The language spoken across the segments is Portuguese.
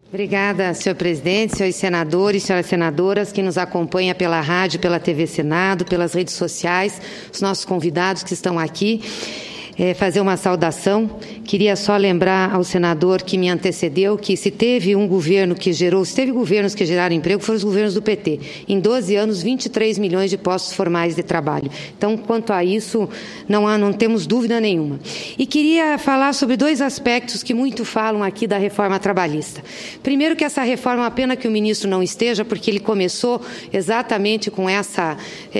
Obrigada, senhor presidente, senhores senadores, senhoras senadoras, que nos acompanha pela rádio, pela TV Senado, pelas redes sociais, os nossos convidados que estão aqui. Fazer uma saudação. Queria só lembrar ao senador que me antecedeu que se teve governos que geraram emprego, foram os governos do PT. Em 12 anos, 23 milhões de postos formais de trabalho. Então, quanto a isso, não temos dúvida nenhuma. E queria falar sobre dois aspectos que muito falam aqui da reforma trabalhista. Primeiro, que essa reforma, a pena que o ministro não esteja, porque ele começou exatamente com essa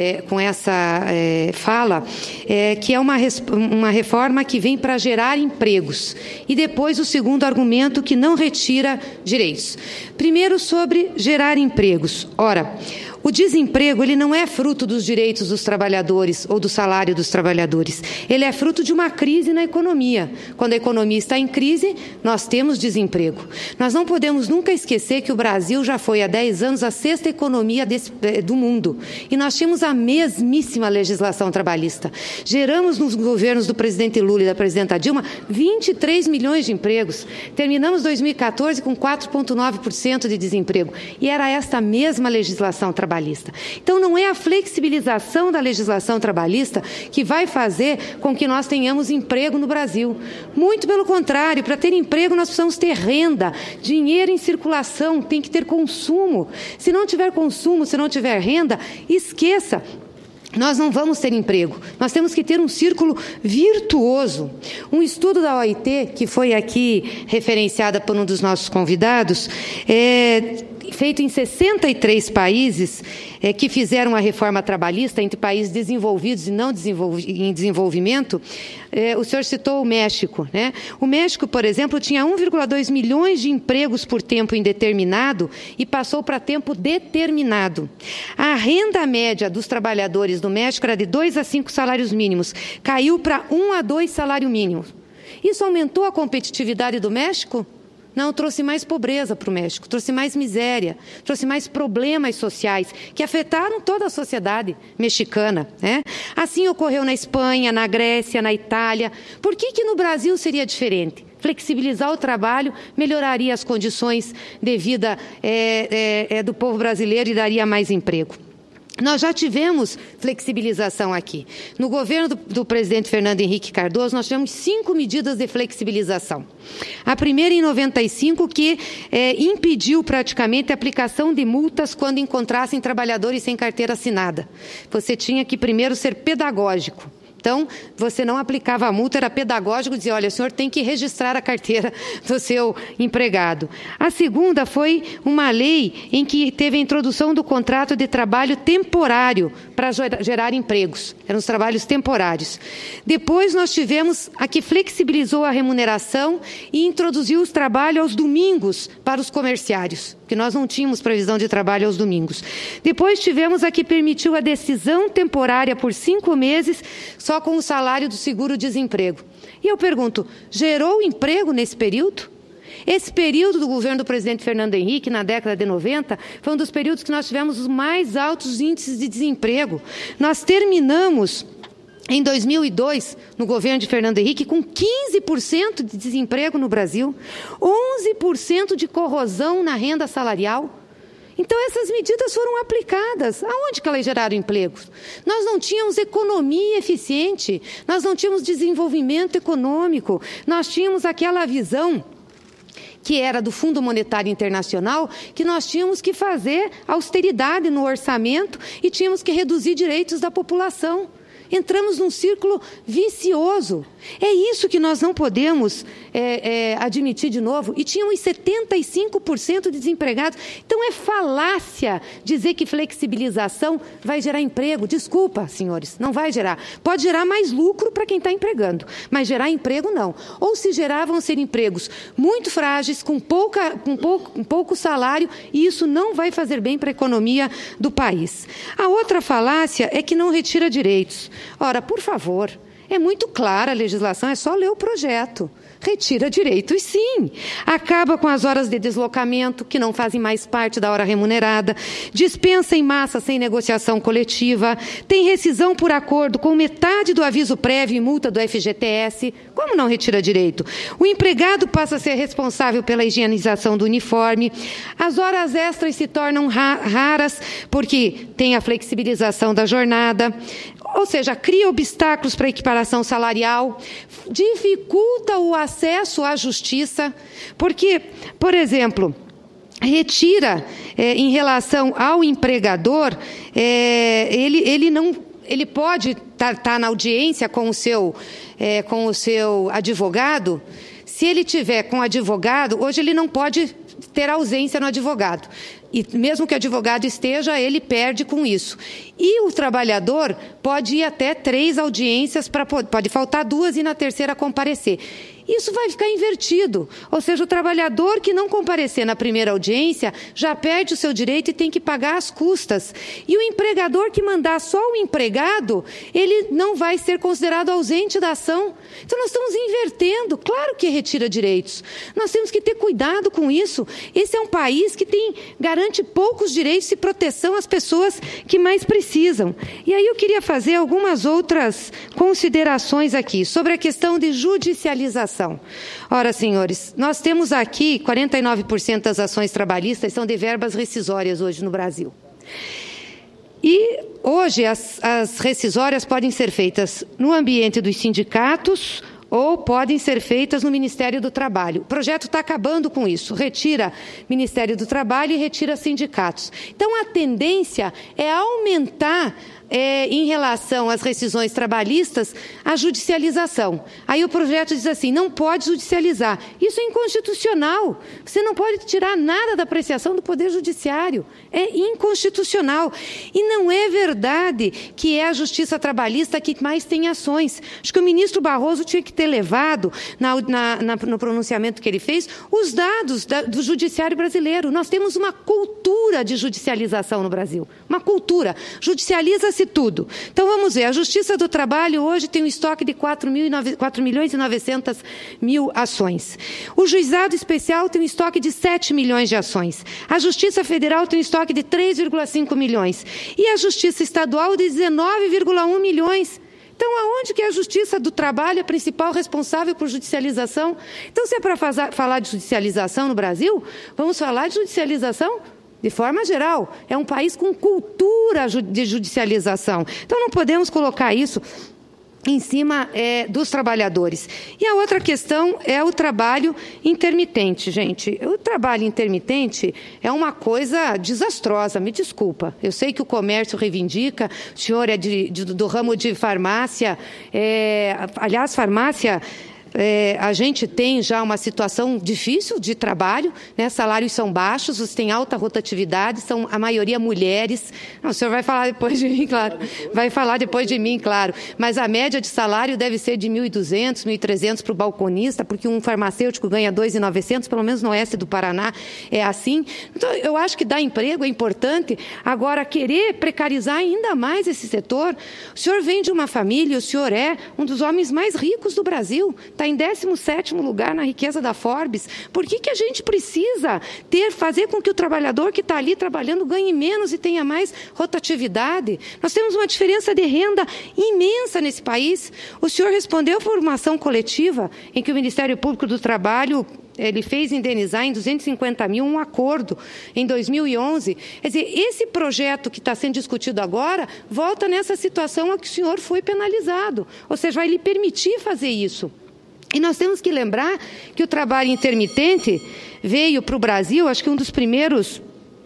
fala, que é uma reforma que vem para gerar empregos. E depois o segundo argumento, que não retira direitos. Primeiro, sobre gerar empregos. Ora, o desemprego, ele não é fruto dos direitos dos trabalhadores ou do salário dos trabalhadores. Ele é fruto de uma crise na economia. Quando a economia está em crise, nós temos desemprego. Nós não podemos nunca esquecer que o Brasil já foi há 10 anos a 6ª economia do mundo. E nós tínhamos a mesmíssima legislação trabalhista. Geramos nos governos do presidente Lula e da presidenta Dilma 23 milhões de empregos. Terminamos 2014 com 4,9% de desemprego. E era esta mesma legislação trabalhista. Então, não é a flexibilização da legislação trabalhista que vai fazer com que nós tenhamos emprego no Brasil. Muito pelo contrário, para ter emprego nós precisamos ter renda, dinheiro em circulação, tem que ter consumo. Se não tiver consumo, se não tiver renda, esqueça. Nós não vamos ter emprego. Nós temos que ter um círculo virtuoso. Um estudo da OIT, que foi aqui referenciada por um dos nossos convidados, feito em 63 países que fizeram a reforma trabalhista, entre países desenvolvidos e não em desenvolvimento. O senhor citou o México, né? O México, por exemplo, tinha 1,2 milhões de empregos por tempo indeterminado e passou para tempo determinado. A renda média dos trabalhadores do México era de 2 a 5 salários mínimos, caiu para 1 a 2 salários mínimos. Isso aumentou a competitividade do México? Não, trouxe mais pobreza para o México, trouxe mais miséria, trouxe mais problemas sociais que afetaram toda a sociedade mexicana, né? Assim ocorreu na Espanha, na Grécia, na Itália. Por que no Brasil seria diferente? Flexibilizar o trabalho melhoraria as condições de vida do povo brasileiro e daria mais emprego. Nós já tivemos flexibilização aqui. No governo do presidente Fernando Henrique Cardoso, nós tivemos 5 medidas de flexibilização. A primeira, em 95, que impediu praticamente a aplicação de multas quando encontrassem trabalhadores sem carteira assinada. Você tinha que primeiro ser pedagógico. Então, você não aplicava a multa, era pedagógico, dizia, olha, o senhor tem que registrar a carteira do seu empregado. A segunda foi uma lei em que teve a introdução do contrato de trabalho temporário para gerar empregos. Eram os trabalhos temporários. Depois, nós tivemos a que flexibilizou a remuneração e introduziu os trabalhos aos domingos para os comerciários, porque nós não tínhamos previsão de trabalho aos domingos. Depois, tivemos a que permitiu a decisão temporária por 5 meses, só com o salário do seguro-desemprego. E eu pergunto, gerou emprego nesse período? Esse período do governo do presidente Fernando Henrique, na década de 90, foi um dos períodos que nós tivemos os mais altos índices de desemprego. Nós terminamos, em 2002, no governo de Fernando Henrique, com 15% de desemprego no Brasil, 11% de corrosão na renda salarial. Então, essas medidas foram aplicadas. Aonde que elas geraram empregos? Nós não tínhamos economia eficiente, nós não tínhamos desenvolvimento econômico, nós tínhamos aquela visão que era do Fundo Monetário Internacional, que nós tínhamos que fazer austeridade no orçamento e tínhamos que reduzir direitos da população. Entramos num círculo vicioso. É isso que nós não podemos admitir de novo. E tínhamos 75% de desempregados. Então, é falácia dizer que flexibilização vai gerar emprego. Desculpa, senhores, não vai gerar. Pode gerar mais lucro para quem está empregando, mas gerar emprego não. Ou se gerar, vão ser empregos muito frágeis, com pouco salário, e isso não vai fazer bem para a economia do país. A outra falácia é que não retira direitos. Ora, por favor, É muito clara a legislação, é só ler o projeto. Retira direitos, sim. Acaba com as horas de deslocamento, que não fazem mais parte da hora remunerada. Dispensa em massa sem negociação coletiva. Tem rescisão por acordo com metade do aviso prévio e multa do FGTS. Como não retira direito? O empregado passa a ser responsável pela higienização do uniforme. As horas extras se tornam raras, porque tem a flexibilização da jornada. Ou seja, cria obstáculos para a equiparação salarial, dificulta o acesso à justiça, porque, por exemplo, retira, em relação ao empregador, ele pode estar na audiência com o seu advogado. Se ele tiver com advogado, hoje ele não pode ter ausência no advogado. E mesmo que o advogado esteja, ele perde com isso. E o trabalhador pode ir até 3 audiências, pode faltar 2 e na terceira comparecer. Isso vai ficar invertido. Ou seja, o trabalhador que não comparecer na primeira audiência já perde o seu direito e tem que pagar as custas. E o empregador que mandar só o empregado, ele não vai ser considerado ausente da ação. Então, nós estamos invertendo. Claro que retira direitos. Nós temos que ter cuidado com isso. Esse é um país que garante poucos direitos e proteção às pessoas que mais precisam. E aí eu queria fazer algumas outras considerações aqui sobre a questão de judicialização. Ora, senhores, nós temos aqui 49% das ações trabalhistas são de verbas rescisórias hoje no Brasil. E hoje as rescisórias podem ser feitas no ambiente dos sindicatos ou podem ser feitas no Ministério do Trabalho. O projeto está acabando com isso. Retira Ministério do Trabalho e retira sindicatos. Então, a tendência é aumentar em relação às rescisões trabalhistas, a judicialização. Aí o projeto diz assim, não pode judicializar. Isso é inconstitucional. Você não pode tirar nada da apreciação do Poder Judiciário. É inconstitucional. E não é verdade que é a Justiça Trabalhista que mais tem ações. Acho que o ministro Barroso tinha que ter levado, no pronunciamento que ele fez, os dados do Judiciário brasileiro. Nós temos uma cultura de judicialização no Brasil. Uma cultura. Judicializa-se tudo. Então, vamos ver. A Justiça do Trabalho hoje tem um estoque de 4.900.000 ações. O Juizado Especial tem um estoque de 7 milhões de ações. A Justiça Federal tem um estoque de 3,5 milhões. E a Justiça Estadual de 19,1 milhões. Então, aonde que é a Justiça do Trabalho a principal responsável por judicialização? Então, se é para falar de judicialização no Brasil, vamos falar de judicialização de forma geral. É um país com cultura de judicialização. Então, não podemos colocar isso em cima dos trabalhadores. E a outra questão é o trabalho intermitente, gente. O trabalho intermitente é uma coisa desastrosa, me desculpa. Eu sei que o comércio reivindica, o senhor é do ramo de farmácia, aliás, farmácia... a gente tem já uma situação difícil de trabalho, né? Salários são baixos, você tem alta rotatividade, são a maioria mulheres. Não, o senhor vai falar depois de mim, claro. Vai falar depois de mim, claro. Mas a média de salário deve ser de 1.200, 1.300 para o balconista, porque um farmacêutico ganha 2.900, pelo menos no oeste do Paraná é assim. Então, eu acho que dar emprego é importante. Agora, querer precarizar ainda mais esse setor. O senhor vem de uma família, o senhor é um dos homens mais ricos do Brasil, está em 17º lugar na riqueza da Forbes. Por que a gente precisa fazer com que o trabalhador que está ali trabalhando ganhe menos e tenha mais rotatividade? Nós temos uma diferença de renda imensa nesse país. O senhor respondeu por uma ação coletiva em que o Ministério Público do Trabalho ele fez indenizar em 250 mil um acordo em 2011. Quer dizer, esse projeto que está sendo discutido agora volta nessa situação a que o senhor foi penalizado. Ou seja, vai lhe permitir fazer isso. E nós temos que lembrar que o trabalho intermitente veio para o Brasil, acho que um dos primeiros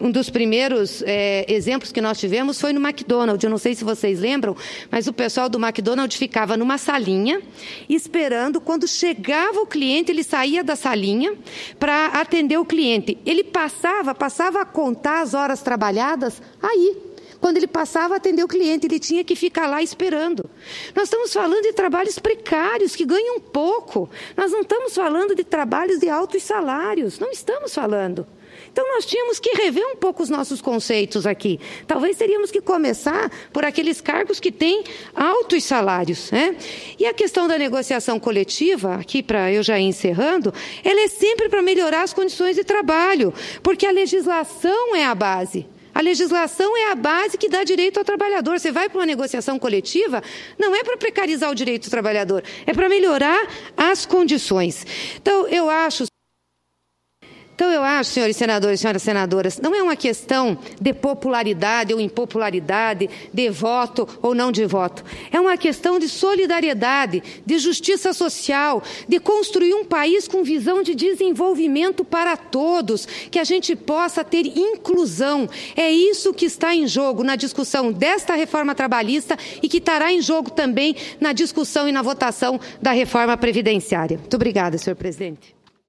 exemplos que nós tivemos foi no McDonald's. Eu não sei se vocês lembram, mas o pessoal do McDonald's ficava numa salinha, esperando, quando chegava o cliente, ele saía da salinha para atender o cliente. Ele passava a contar as horas trabalhadas aí. Quando ele passava a atender o cliente, ele tinha que ficar lá esperando. Nós estamos falando de trabalhos precários, que ganham pouco. Nós não estamos falando de trabalhos de altos salários. Não estamos falando. Então, nós tínhamos que rever um pouco os nossos conceitos aqui. Talvez teríamos que começar por aqueles cargos que têm altos salários, né? E a questão da negociação coletiva, aqui para eu já ir encerrando, ela é sempre para melhorar as condições de trabalho, porque a legislação é a base. A legislação é a base que dá direito ao trabalhador. Você vai para uma negociação coletiva, não é para precarizar o direito do trabalhador, é para melhorar as condições. Então, eu acho, senhores senadores e senhoras senadoras, não é uma questão de popularidade ou impopularidade, de voto ou não de voto. É uma questão de solidariedade, de justiça social, de construir um país com visão de desenvolvimento para todos, que a gente possa ter inclusão. É isso que está em jogo na discussão desta reforma trabalhista e que estará em jogo também na discussão e na votação da reforma previdenciária. Muito obrigada, senhor presidente.